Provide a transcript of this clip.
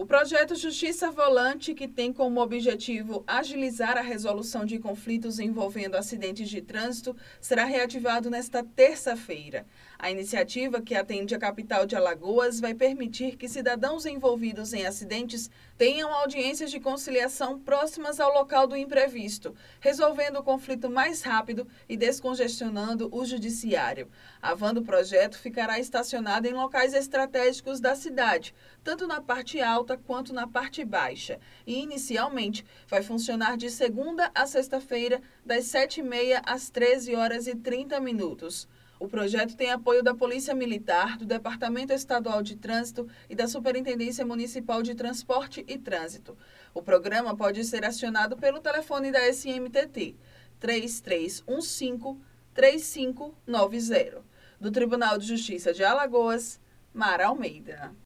projeto Justiça Volante, que tem como objetivo agilizar a resolução de conflitos envolvendo acidentes de trânsito, será reativado nesta terça-feira. A iniciativa, que atende a capital de Alagoas, vai permitir que cidadãos envolvidos em acidentes tenham audiências de conciliação próximas ao local do imprevisto, resolvendo o conflito mais rápido e descongestionando o judiciário. A van do projeto ficará estacionada em locais estratégicos da cidade, tanto na parte alta quanto na parte baixa, e inicialmente vai funcionar de segunda a sexta-feira, das 7h30 às 13h30. O projeto tem apoio da Polícia Militar, do Departamento Estadual de Trânsito e da Superintendência Municipal de Transporte e Trânsito. O programa pode ser acionado pelo telefone da SMTT, 3315-3590. Do Tribunal de Justiça de Alagoas, Mara Almeida.